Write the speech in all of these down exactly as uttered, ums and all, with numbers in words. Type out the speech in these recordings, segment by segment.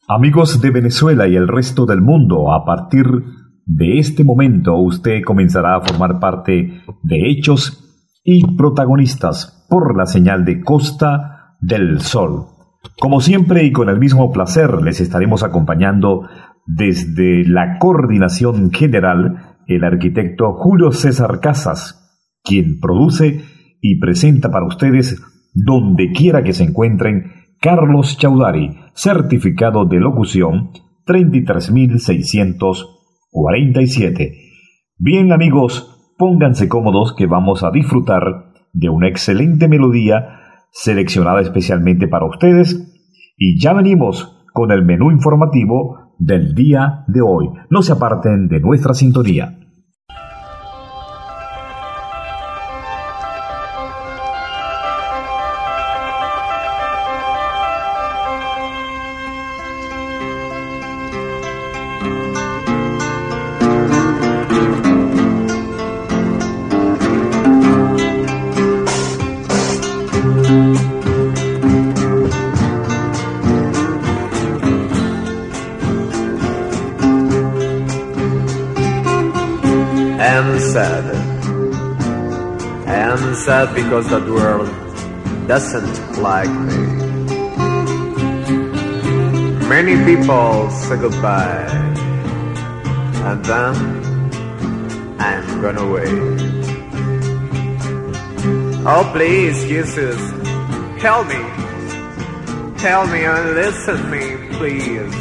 Amigos de Venezuela y el resto del mundo, a partir de este momento usted comenzará a formar parte de hechos y protagonistas por la señal de Costa del Sol. Como siempre y con el mismo placer les estaremos acompañando desde la coordinación general el arquitecto Julio César Casas, quien produce y presenta para ustedes donde quiera que se encuentren Carlos Chaudhary, certificado de locución treinta y tres mil seiscientos cuarenta y siete. Bien amigos, pónganse cómodos que vamos a disfrutar de una excelente melodía seleccionada especialmente para ustedes y ya venimos con el menú informativo del día de hoy. No se aparten de nuestra sintonía. Sad because that world doesn't like me. Many people say goodbye, and then I'm gonna wait. Oh please, Jesus, help me, help me and listen to me, please.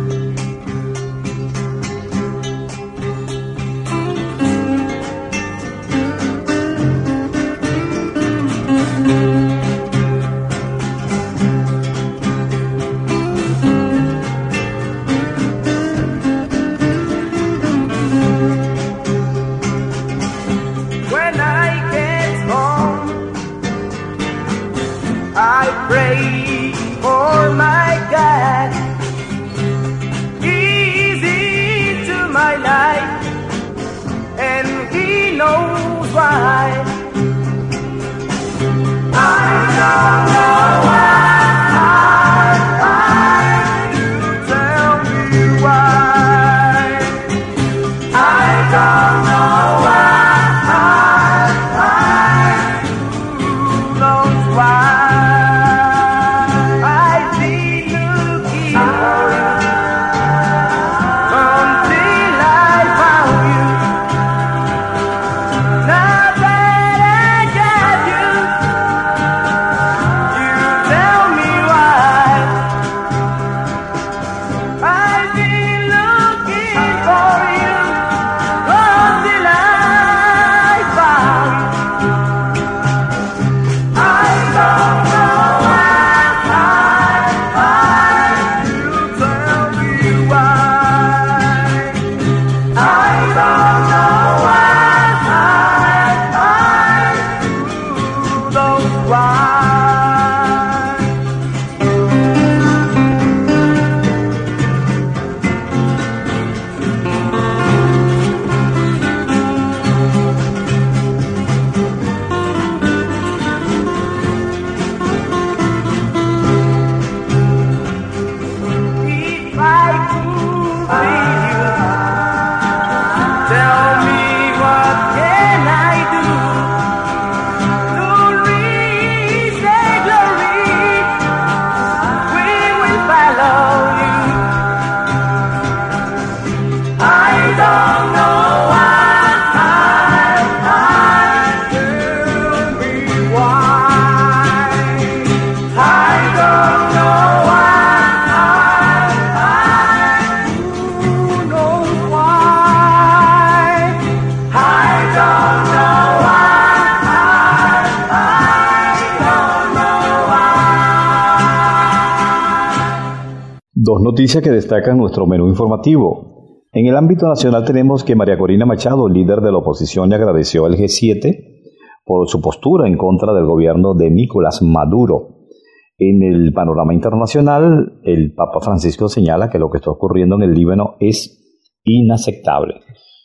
Dos noticias que destacan nuestro menú informativo. En el ámbito nacional tenemos que María Corina Machado, líder de la oposición, le agradeció al G siete por su postura en contra del gobierno de Nicolás Maduro. En el panorama internacional, el Papa Francisco señala que lo que está ocurriendo en el Líbano es inaceptable.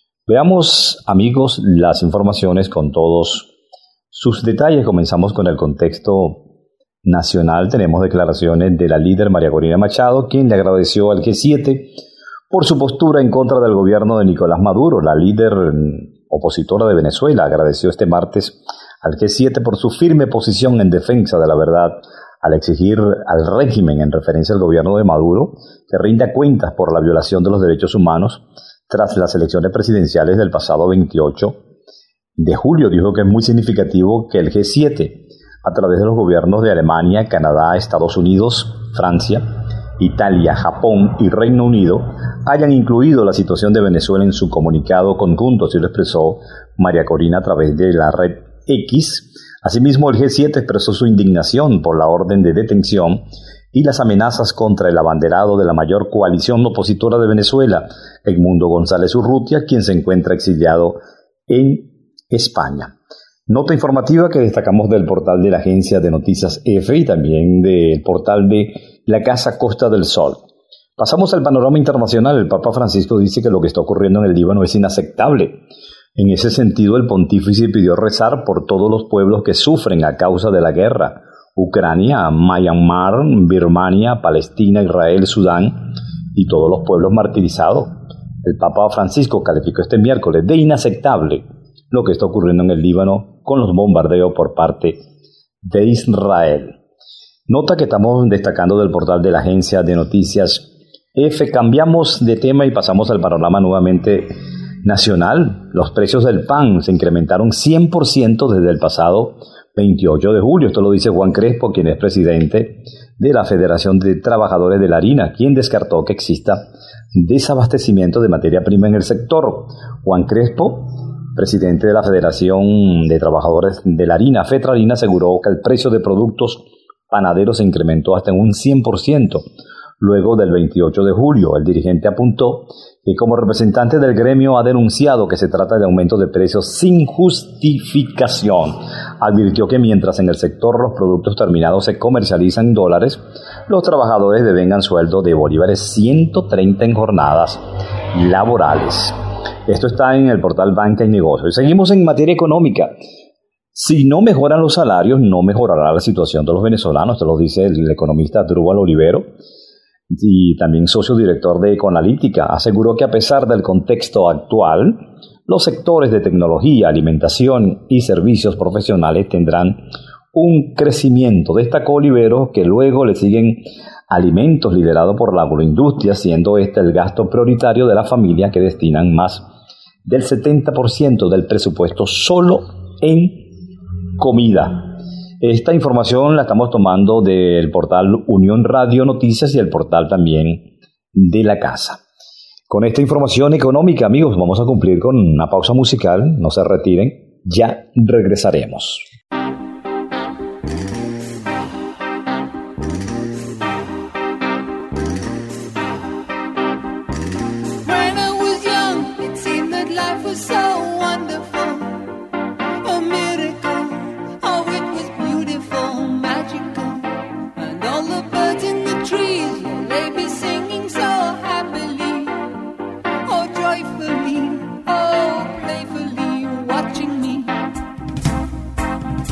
Veamos, amigos, las informaciones con todos sus detalles. Comenzamos con el contexto nacional tenemos declaraciones de la líder María Corina Machado, quien le agradeció al G siete por su postura en contra del gobierno de Nicolás Maduro. La líder opositora de Venezuela agradeció este martes al G siete por su firme posición en defensa de la verdad, al exigir al régimen, en referencia al gobierno de Maduro, que rinda cuentas por la violación de los derechos humanos tras las elecciones presidenciales del pasado veintiocho de julio. Dijo que es muy significativo que el G siete, a través de los gobiernos de Alemania, Canadá, Estados Unidos, Francia, Italia, Japón y Reino Unido, hayan incluido la situación de Venezuela en su comunicado conjunto, así lo expresó María Corina a través de la red X. Asimismo, el G siete expresó su indignación por la orden de detención y las amenazas contra el abanderado de la mayor coalición opositora de Venezuela, Edmundo González Urrutia, quien se encuentra exiliado en España. Nota informativa que destacamos del portal de la agencia de noticias EFE y también del portal de la Casa Costa del Sol. Pasamos al panorama internacional. El Papa Francisco dice que lo que está ocurriendo en el Líbano es inaceptable. En ese sentido, el pontífice pidió rezar por todos los pueblos que sufren a causa de la guerra: Ucrania, Myanmar, Birmania, Palestina, Israel, Sudán y todos los pueblos martirizados. El Papa Francisco calificó este miércoles de inaceptable lo que está ocurriendo en el Líbano con los bombardeos por parte de Israel. Nota que estamos destacando del portal de la agencia de noticias EFE. Cambiamos de tema y pasamos al panorama nuevamente nacional. Los precios del pan se incrementaron cien por ciento desde el pasado veintiocho de julio. Esto lo dice Juan Crespo, quien es presidente de la Federación de Trabajadores de la Harina, quien descartó que exista desabastecimiento de materia prima en el sector. Juan Crespo, presidente de la Federación de Trabajadores de la Harina, FETRARINA, aseguró que el precio de productos panaderos se incrementó hasta en un cien por ciento luego del veintiocho de julio. El dirigente apuntó que como representante del gremio ha denunciado que se trata de aumento de precios sin justificación. Advirtió que mientras en el sector los productos terminados se comercializan en dólares, los trabajadores devengan sueldo de bolívares ciento treinta en jornadas laborales. Esto está en el portal Banca y Negocios. Seguimos en materia económica. Si no mejoran los salarios, no mejorará la situación de los venezolanos. Esto lo dice el economista Drúbal Olivero, y también socio director de Econalítica. Aseguró que a pesar del contexto actual, los sectores de tecnología, alimentación y servicios profesionales tendrán un crecimiento. Destacó Olivero que luego le siguen alimentos, liderado por la agroindustria, siendo este el gasto prioritario de la familia, que destinan más del setenta por ciento del presupuesto solo en comida. Esta información la estamos tomando del portal Unión Radio Noticias y el portal también de la casa. Con esta información económica, amigos, vamos a cumplir con una pausa musical. No se retiren, ya regresaremos. Joyfully, oh, playfully watching me.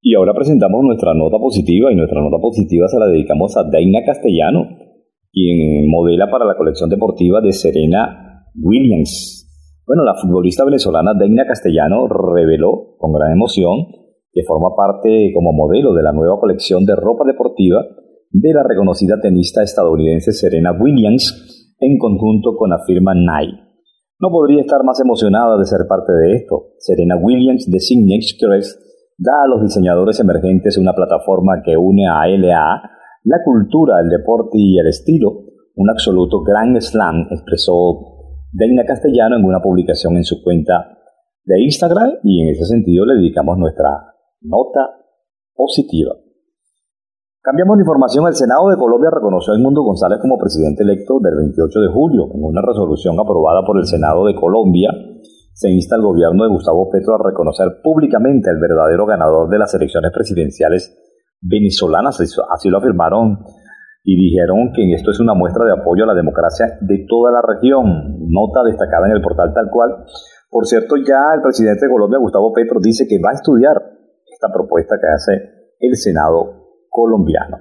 Y ahora presentamos nuestra nota positiva, y nuestra nota positiva se la dedicamos a Dayna Castellano, quien modela para la colección deportiva de Serena Williams. Bueno, la futbolista venezolana Dayna Castellano reveló con gran emoción que forma parte como modelo de la nueva colección de ropa deportiva de la reconocida tenista estadounidense Serena Williams en conjunto con la firma Nike. No podría estar más emocionada de ser parte de esto. Serena Williams de Signature Crest da a los diseñadores emergentes una plataforma que une a L A, la cultura, el deporte y el estilo. Un absoluto grand slam, expresó Dayna Castellano en una publicación en su cuenta de Instagram, y en ese sentido le dedicamos nuestra nota positiva. Cambiamos de información. El Senado de Colombia reconoció a Edmundo González como presidente electo del veintiocho de julio. En una resolución aprobada por el Senado de Colombia, se insta al gobierno de Gustavo Petro a reconocer públicamente al verdadero ganador de las elecciones presidenciales venezolanas. Así lo afirmaron y dijeron que esto es una muestra de apoyo a la democracia de toda la región. Nota destacada en el portal Tal Cual. Por cierto, ya el presidente de Colombia, Gustavo Petro, dice que va a estudiar esta propuesta que hace el Senado colombiano.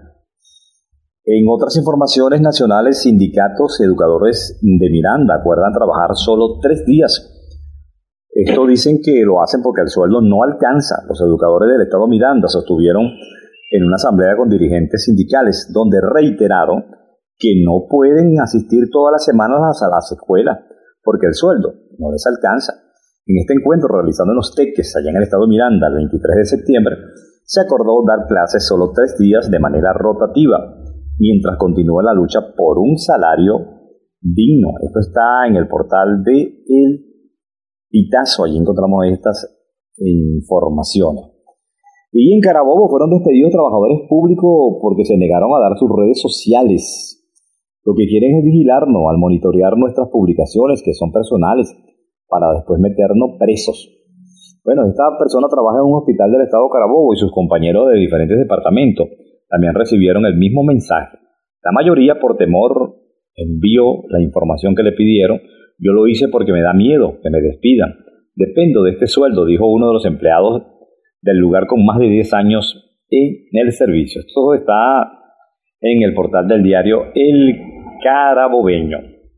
En otras informaciones nacionales, sindicatos educadores de Miranda acuerdan trabajar solo tres días. Esto dicen que lo hacen porque el sueldo no alcanza. Los educadores del estado Miranda sostuvieron en una asamblea con dirigentes sindicales, donde reiteraron que no pueden asistir todas las semanas a las escuelas porque el sueldo no les alcanza. En este encuentro realizado en Los Teques, allá en el estado Miranda, el veintitrés de septiembre, se acordó dar clases solo tres días de manera rotativa, mientras continúa la lucha por un salario digno. Esto está en el portal de El Pitazo, allí encontramos estas informaciones. Y en Carabobo fueron despedidos trabajadores públicos porque se negaron a dar sus redes sociales. Lo que quieren es vigilarnos al monitorear nuestras publicaciones, que son personales, para después meternos presos. Bueno, esta persona trabaja en un hospital del estado Carabobo y sus compañeros de diferentes departamentos también recibieron el mismo mensaje. La mayoría, por temor, envió la información que le pidieron. Yo lo hice porque me da miedo que me despidan. Dependo de este sueldo, dijo uno de los empleados del lugar con más de diez años en el servicio. Esto está en el portal del diario El Carabobeño.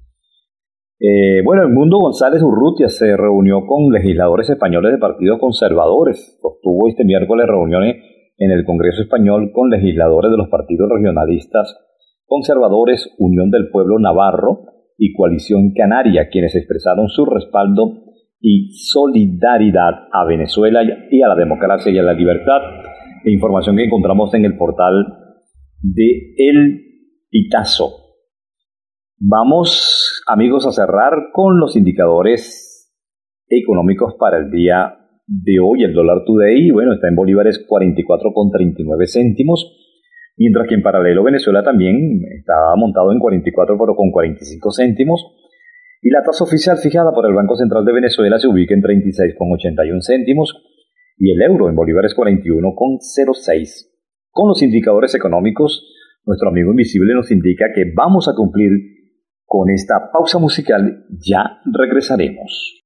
Eh, bueno, Edmundo González Urrutia se reunió con legisladores españoles de partidos conservadores. Sostuvo este miércoles reuniones en el Congreso Español con legisladores de los partidos regionalistas conservadores, Unión del Pueblo Navarro y Coalición Canaria, quienes expresaron su respaldo y solidaridad a Venezuela y a la democracia y a la libertad. La información que encontramos en el portal de El Pitazo. Vamos, amigos, a cerrar con los indicadores económicos para el día de hoy. El dólar today, bueno, está en bolívares cuarenta y cuatro con treinta y nueve céntimos, mientras que en paralelo Venezuela también está montado en cuarenta y cuatro con cuarenta y cinco céntimos. Y la tasa oficial fijada por el Banco Central de Venezuela se ubica en treinta y seis con ochenta y uno céntimos y el euro en bolívares cuarenta y uno con cero seis. Con los indicadores económicos, nuestro amigo invisible nos indica que vamos a cumplir con esta pausa musical. Ya regresaremos.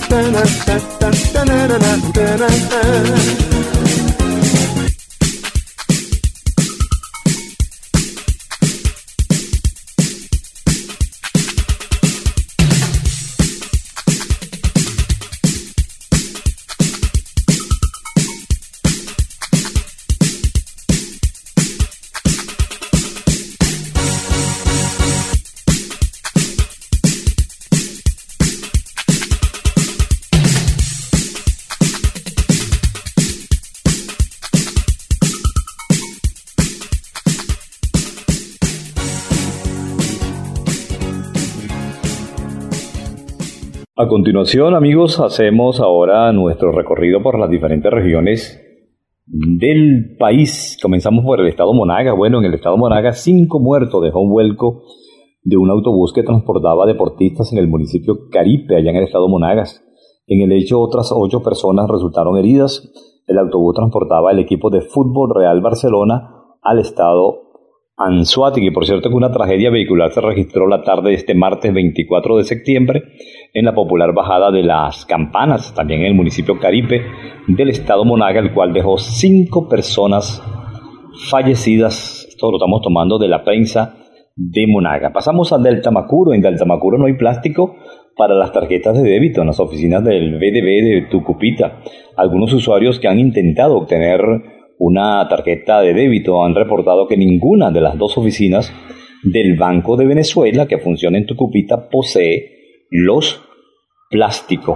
A continuación, amigos, hacemos ahora nuestro recorrido por las diferentes regiones del país. Comenzamos por el estado Monagas. Bueno, en el estado Monagas, cinco muertos dejó un vuelco de un autobús que transportaba deportistas en el municipio Caripe, allá en el estado Monagas. En el hecho, otras ocho personas resultaron heridas. El autobús transportaba el equipo de fútbol Real Barcelona al estado Anzoátegui. Por cierto, que una tragedia vehicular se registró la tarde de este martes veinticuatro de septiembre en la popular bajada de Las Campanas, también en el municipio Caripe del estado Monagas, el cual dejó cinco personas fallecidas. Esto lo estamos tomando de la prensa de Monagas. Pasamos a Delta Macuro. En Delta Macuro no hay plástico para las tarjetas de débito en las oficinas del B D B de Tucupita. Algunos usuarios que han intentado obtener una tarjeta de débito han reportado que ninguna de las dos oficinas del Banco de Venezuela que funciona en Tucupita posee los plásticos.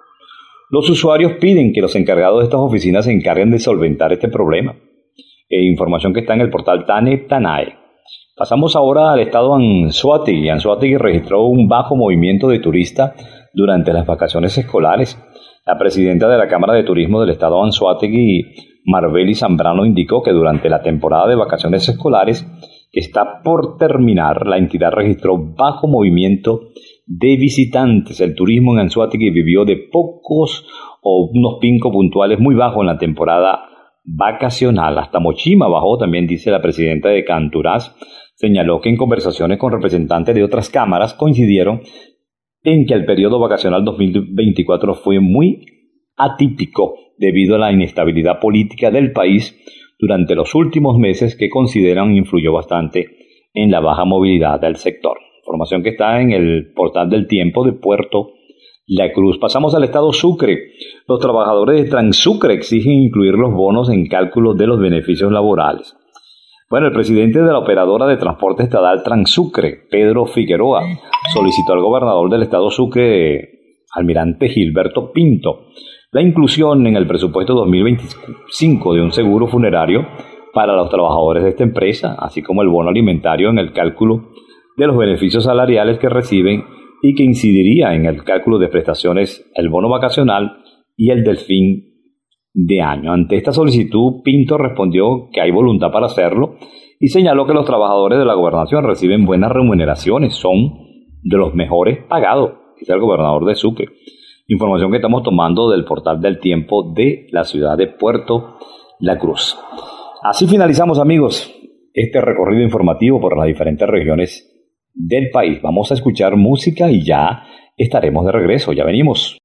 Los usuarios piden que los encargados de estas oficinas se encarguen de solventar este problema. Eh, información que está en el portal Tane Tanae. Pasamos ahora al estado Anzoátegui. Anzoátegui registró un bajo movimiento de turistas durante las vacaciones escolares. La presidenta de la Cámara de Turismo del estado Anzoátegui, Marbeli Zambrano, indicó que durante la temporada de vacaciones escolares que está por terminar, la entidad registró bajo movimiento de visitantes. El turismo en Anzoátegui vivió de pocos o unos picos puntuales muy bajos en la temporada vacacional. Hasta Mochima bajó, también dice la presidenta de Canturaz. Señaló que en conversaciones con representantes de otras cámaras coincidieron en que el periodo vacacional dos mil veinticuatro fue muy atípico debido a la inestabilidad política del país durante los últimos meses, que consideran influyó bastante en la baja movilidad del sector. Información que está en el portal del Tiempo de Puerto La Cruz. Pasamos al estado Sucre. Los trabajadores de Transucre exigen incluir los bonos en cálculos de los beneficios laborales. Bueno, el presidente de la operadora de transporte estatal Transucre, Pedro Figueroa, solicitó al gobernador del estado Sucre, almirante Gilberto Pinto, la inclusión en el presupuesto dos mil veinticinco de un seguro funerario para los trabajadores de esta empresa, así como el bono alimentario en el cálculo de los beneficios salariales que reciben y que incidiría en el cálculo de prestaciones, el bono vacacional y el del fin de año. Ante esta solicitud, Pinto respondió que hay voluntad para hacerlo y señaló que los trabajadores de la gobernación reciben buenas remuneraciones, son de los mejores pagados, dice el gobernador de Sucre. Información que estamos tomando del portal del Tiempo de la ciudad de Puerto La Cruz. Así finalizamos, amigos, este recorrido informativo por las diferentes regiones del país. Vamos a escuchar música y ya estaremos de regreso. Ya venimos.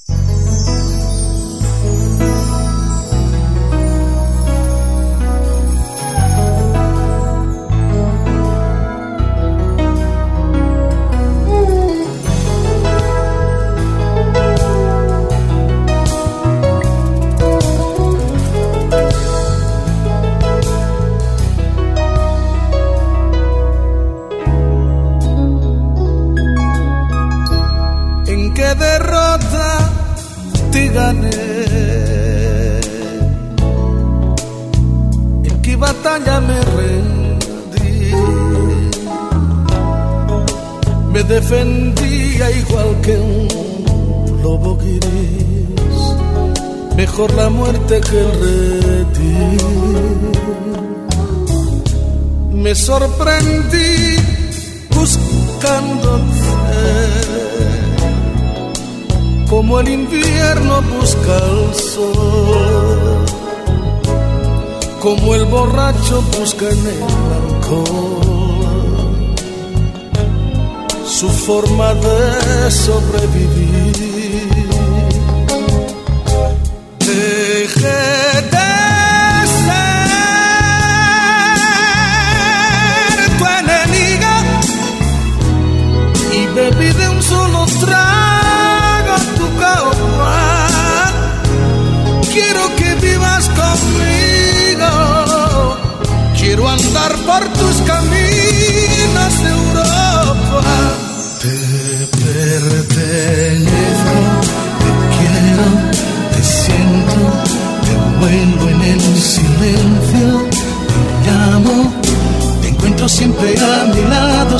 En qué batalla me rendí, me defendía igual que un lobo gris, mejor la muerte que el redil. Me sorprendí buscándote, como el invierno busca el sol, como el borracho busca en el alcohol su forma de sobrevivir.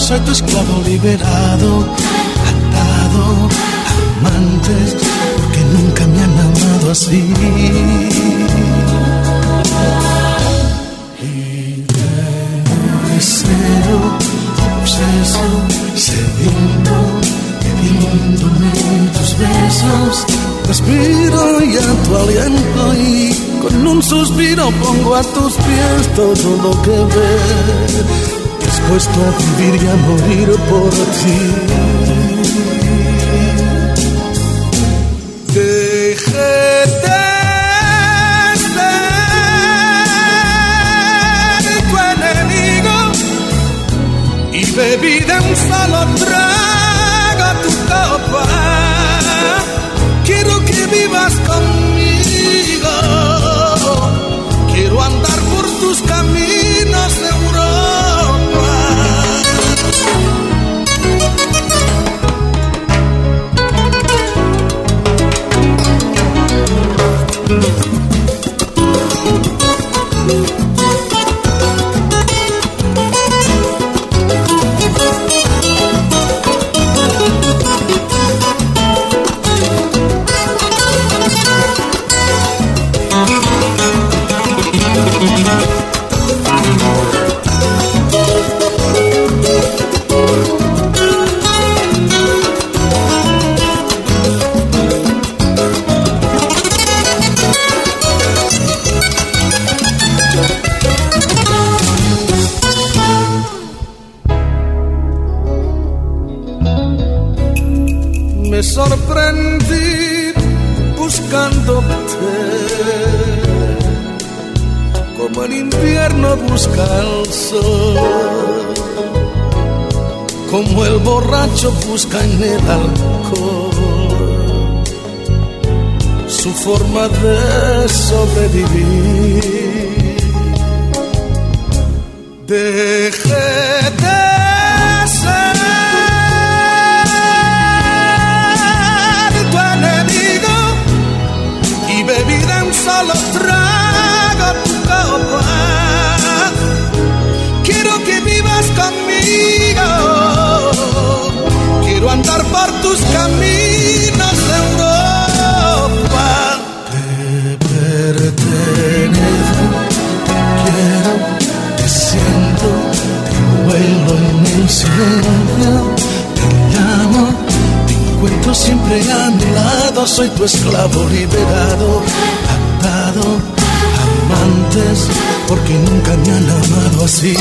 soy tu esclavo liberado, atado a amantes, porque nunca me han amado así. Y te deseo, obseso, sediento, pidiéndome tus besos. Respiro ya tu aliento y con un suspiro pongo a tus pies todo lo que ves, dispuesto a vivir y a morir por ti. Déjate ser tu enemigo y bebí de un solo trago tu copa. Quiero que vivas conmigo, quiero andar por tus caminos de Europa. Me sorprendí buscándote, como el invierno busca el sol, como el borracho busca en el alcohol su forma de sobrevivir. Dejé de ser bebida un solo trago tu copa. Quiero que vivas conmigo, quiero andar por tus caminos de Europa. Te pertenezco, te quiero, te siento, te vuelo en el silencio, te llamo. Encuentro siempre a mi lado, soy tu esclavo liberado, atado a amantes, porque nunca me han amado así.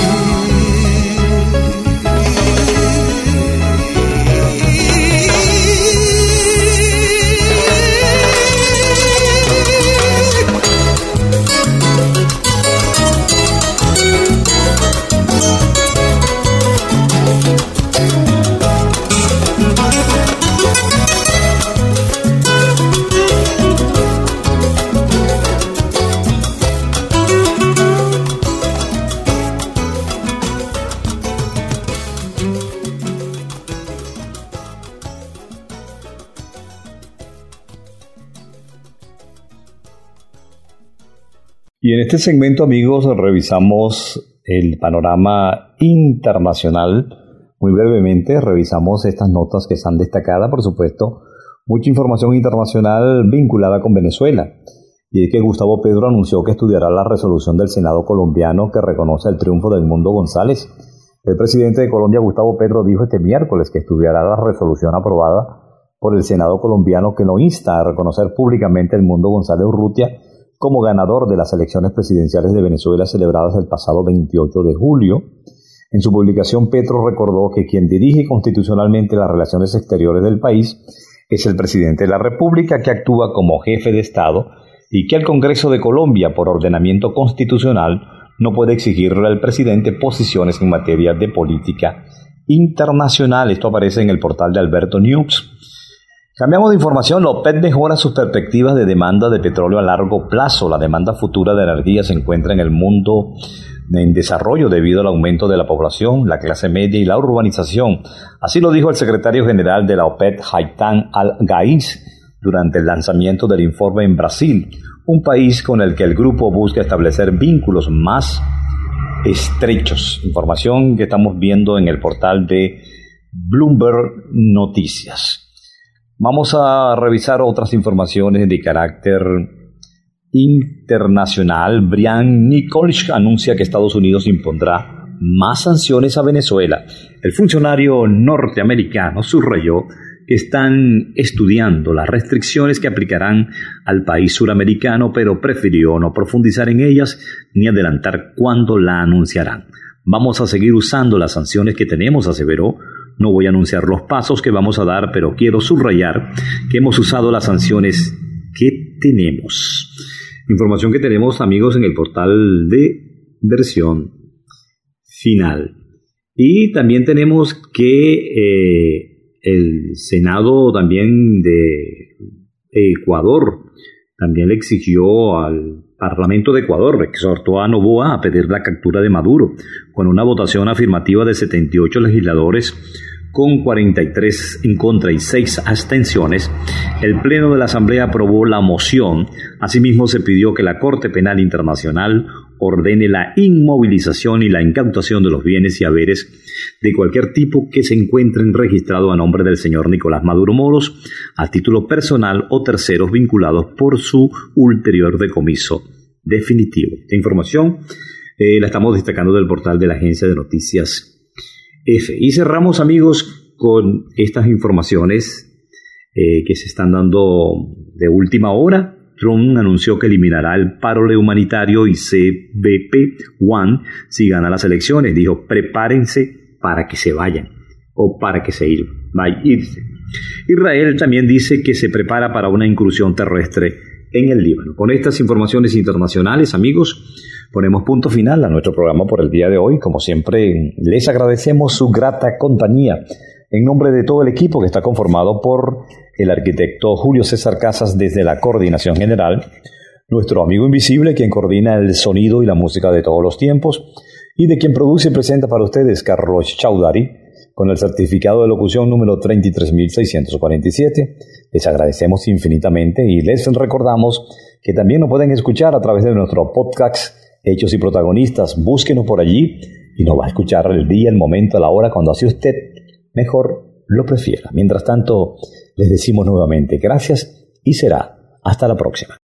Y en este segmento, amigos, revisamos el panorama internacional. Muy brevemente, revisamos estas notas que están destacadas, por supuesto, mucha información internacional vinculada con Venezuela. Y es que Gustavo Petro anunció que estudiará la resolución del Senado colombiano que reconoce el triunfo de Edmundo González. El presidente de Colombia, Gustavo Petro, dijo este miércoles que estudiará la resolución aprobada por el Senado colombiano que lo insta a reconocer públicamente a Edmundo González Urrutia como ganador de las elecciones presidenciales de Venezuela celebradas el pasado veintiocho de julio. En su publicación, Petro recordó que quien dirige constitucionalmente las relaciones exteriores del país es el presidente de la República, que actúa como jefe de Estado, y que el Congreso de Colombia, por ordenamiento constitucional, no puede exigirle al presidente posiciones en materia de política internacional. Esto aparece en el portal de Alberto News. Cambiamos de información. La OPEP mejora sus perspectivas de demanda de petróleo a largo plazo. La demanda futura de energía se encuentra en el mundo en desarrollo debido al aumento de la población, la clase media y la urbanización. Así lo dijo el secretario general de la OPEP, Haitham Al-Ghaiz, durante el lanzamiento del informe en Brasil, un país con el que el grupo busca establecer vínculos más estrechos. Información que estamos viendo en el portal de Bloomberg Noticias. Vamos a revisar otras informaciones de carácter internacional. Brian Nichols anuncia que Estados Unidos impondrá más sanciones a Venezuela. El funcionario norteamericano subrayó que están estudiando las restricciones que aplicarán al país suramericano, pero prefirió no profundizar en ellas ni adelantar cuándo la anunciarán. Vamos a seguir usando las sanciones que tenemos, aseveró. No voy a anunciar los pasos que vamos a dar, pero quiero subrayar que hemos usado las sanciones que tenemos. Información que tenemos, amigos, en el portal de versión final. Y también tenemos que eh, el Senado también de Ecuador también le exigió al Parlamento de Ecuador, exhortó a Noboa a pedir la captura de Maduro, con una votación afirmativa de setenta y ocho legisladores con cuarenta y tres en contra y seis abstenciones. El Pleno de la Asamblea aprobó la moción. Asimismo, se pidió que la Corte Penal Internacional ordene la inmovilización y la incautación de los bienes y haberes de cualquier tipo que se encuentren registrados a nombre del señor Nicolás Maduro Moros, a título personal o terceros vinculados por su ulterior decomiso definitivo. Esta información eh, la estamos destacando del portal de la agencia de noticias F. Y cerramos, amigos, con estas informaciones eh, que se están dando de última hora. Trump anunció que eliminará el paro humanitario y C B P uno si gana las elecciones. Dijo, prepárense para que se vayan o para que se vayan. Irse. Israel también dice que se prepara para una incursión terrestre en el Líbano. Con estas informaciones internacionales, amigos, ponemos punto final a nuestro programa por el día de hoy. Como siempre, les agradecemos su grata compañía. En nombre de todo el equipo que está conformado por el arquitecto Julio César Casas desde la Coordinación General, nuestro amigo invisible quien coordina el sonido y la música de todos los tiempos, y de quien produce y presenta para ustedes Carlos Chaudhary, con el certificado de locución número treinta y tres mil seiscientos cuarenta y siete. Les agradecemos infinitamente y les recordamos que también nos pueden escuchar a través de nuestro podcast Hechos y Protagonistas. Búsquenos por allí y nos va a escuchar el día, el momento, la hora, cuando así usted mejor lo prefiera. Mientras tanto, les decimos nuevamente gracias y será hasta la próxima.